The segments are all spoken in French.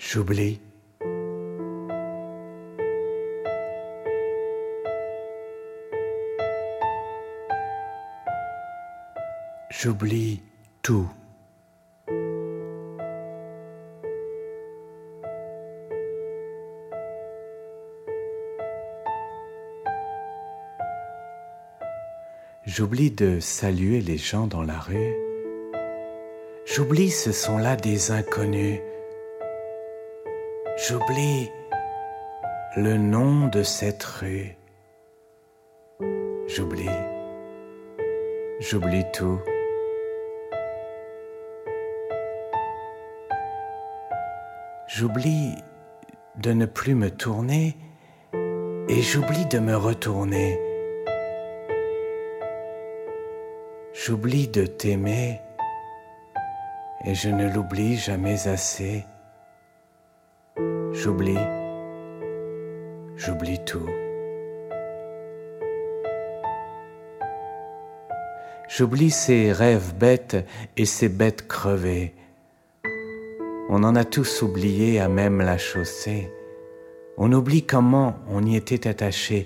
J'oublie. J'oublie tout. J'oublie de saluer les gens dans la rue. J'oublie ce sont là des inconnus. J'oublie le nom de cette rue. J'oublie tout. J'oublie de ne plus me tourner et j'oublie de me retourner. J'oublie de t'aimer et je ne l'oublie jamais assez. J'oublie tout. J'oublie ces rêves bêtes et ces bêtes crevées. On en a tous oublié à même la chaussée. On oublie comment on y était attaché.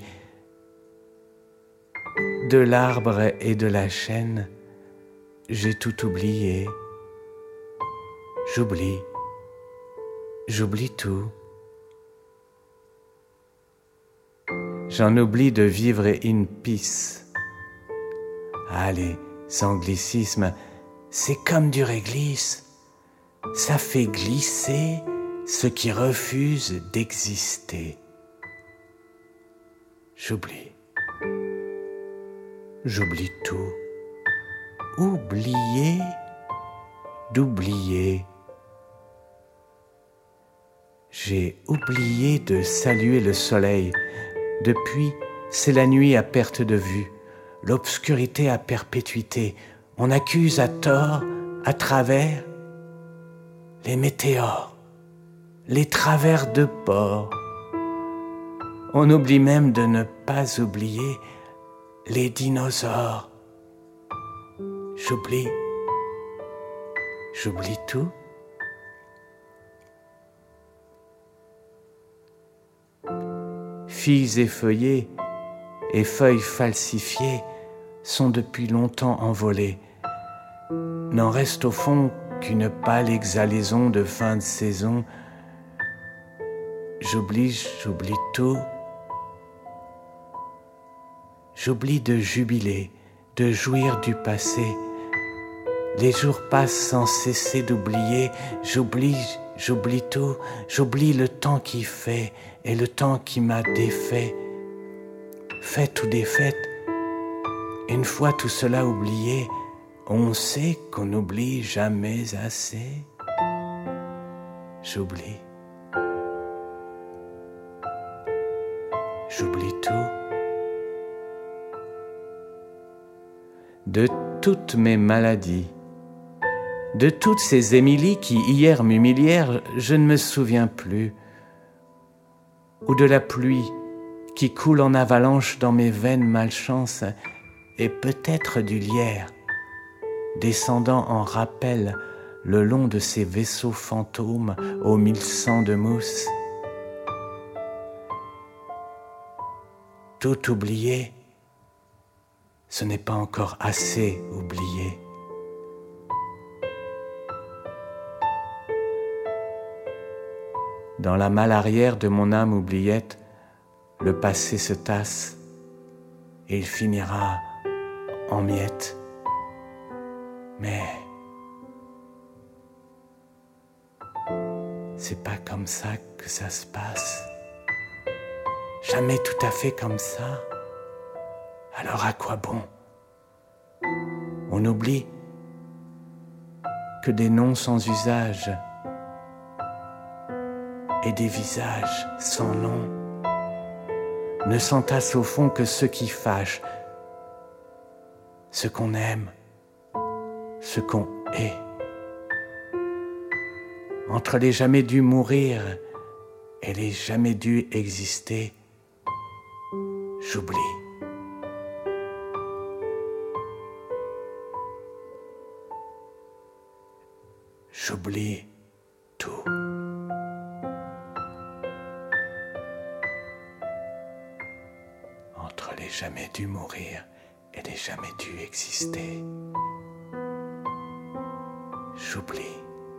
De l'arbre et de la chêne, j'ai tout oublié. J'oublie tout. J'en oublie de vivre in peace. Ah, les anglicismes, c'est comme du réglisse. Ça fait glisser ce qui refuse d'exister. J'oublie tout. Oublier d'oublier. J'ai oublié de saluer le soleil. Depuis, c'est la nuit à perte de vue, l'obscurité à perpétuité. On accuse à tort, à travers, les météores, les travers de port. On oublie même de ne pas oublier les dinosaures. J'oublie tout. Filles effeuillées et feuilles falsifiées sont depuis longtemps envolées. N'en reste au fond qu'une pâle exhalaison de fin de saison. J'oublie tout. J'oublie de jubiler, de jouir du passé. Les jours passent sans cesser d'oublier. J'oublie tout. J'oublie le temps qui fait et le temps qui m'a défait. Fête ou défaite, une fois tout cela oublié, on sait qu'on n'oublie jamais assez. J'oublie tout. De toutes mes maladies, de toutes ces Émilies qui hier m'humilièrent, je ne me souviens plus. Ou de la pluie qui coule en avalanche dans mes veines malchance, et peut-être du lierre, descendant en rappel le long de ces vaisseaux fantômes aux 1100 de mousse. Tout oublié, ce n'est pas encore assez oublié. Dans la malle arrière de mon âme oubliette, le passé se tasse et il finira en miettes. Mais c'est pas comme ça que ça se passe. Jamais tout à fait comme ça. Alors à quoi bon? On oublie que des noms sans usage et des visages sans nom ne s'entassent au fond que ceux qui fâchent, ce qu'on aime, ce qu'on est. Entre les jamais dû mourir et les jamais dû exister, j'oublie. J'oublie tout. jamais dû mourir et n'ai jamais dû exister. J'oublie.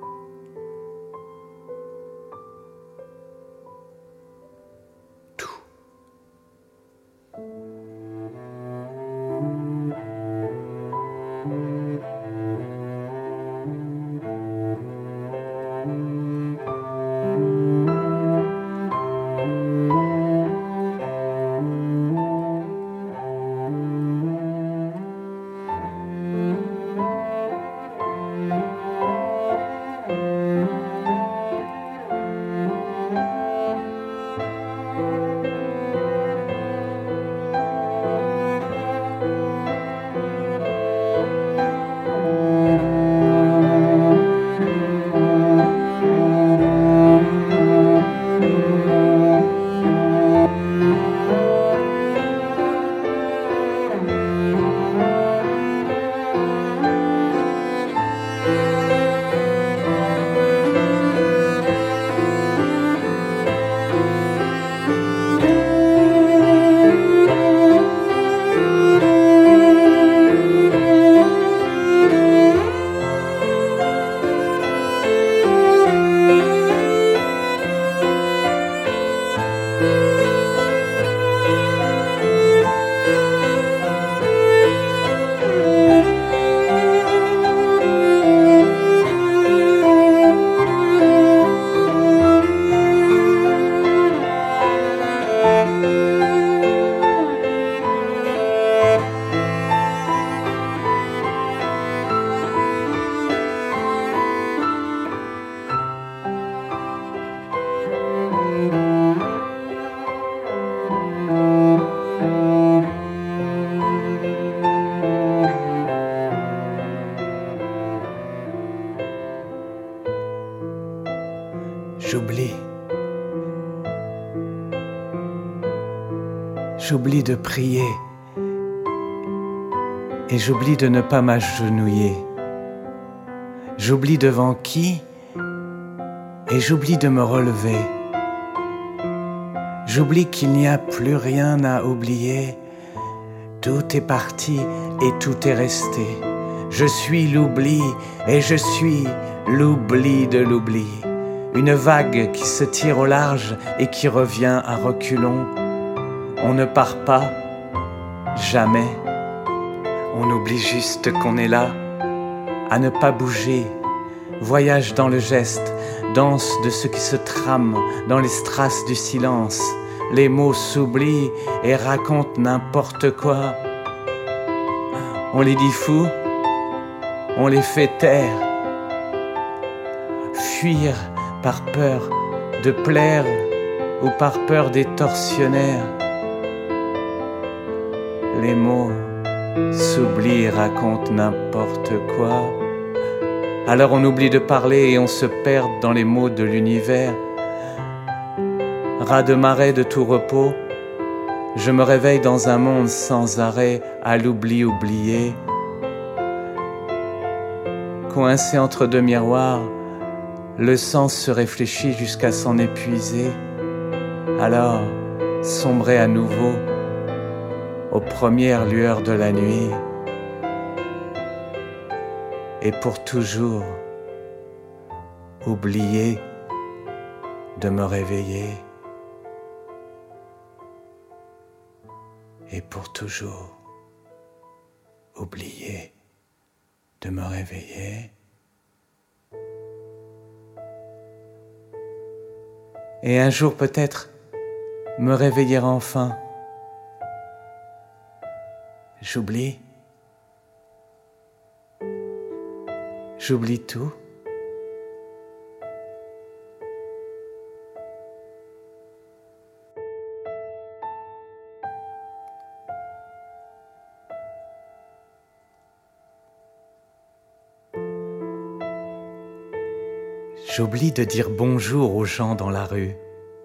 J'oublie. J'oublie de prier et j'oublie de ne pas m'agenouiller. J'oublie devant qui et j'oublie de me relever. J'oublie qu'il n'y a plus rien à oublier. Tout est parti et tout est resté. Je suis l'oubli et je suis l'oubli de l'oubli. Une vague qui se tire au large et qui revient à reculons. On ne part pas, jamais. On oublie juste qu'on est là, à ne pas bouger. Voyage dans le geste, danse de ce qui se trame dans les strass du silence. Les mots s'oublient et racontent n'importe quoi. On les dit fous, on les fait taire. Fuir par peur de plaire ou par peur des tortionnaires. Les mots s'oublient et racontent n'importe quoi. Alors on oublie de parler et on se perd dans les mots de l'univers. Ras de marée de tout repos, je me réveille dans un monde sans arrêt à l'oubli oublié. Coincé entre deux miroirs, le sens se réfléchit jusqu'à s'en épuiser. Alors, sombrer à nouveau aux premières lueurs de la nuit. Et pour toujours, oublier de me réveiller. Et pour toujours, oublier de me réveiller. Et un jour peut-être me réveiller enfin. J'oublie. J'oublie tout. J'oublie de dire bonjour aux gens dans la rue.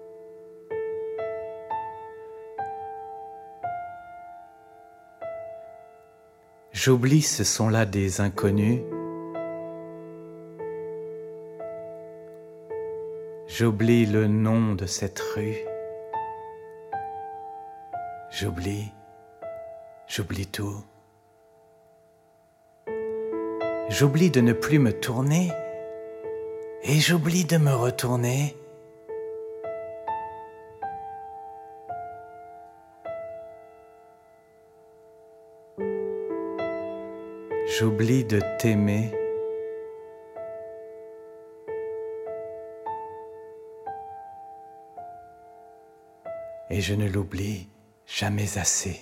J'oublie ce sont là des inconnus. J'oublie le nom de cette rue. J'oublie J'oublie tout. J'oublie de ne plus me tourner et j'oublie de me retourner. J'oublie de t'aimer. Et je ne l'oublie jamais assez.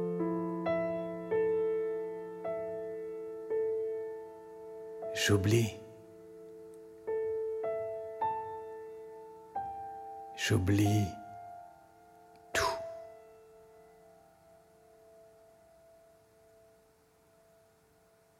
J'oublie. J'oublie.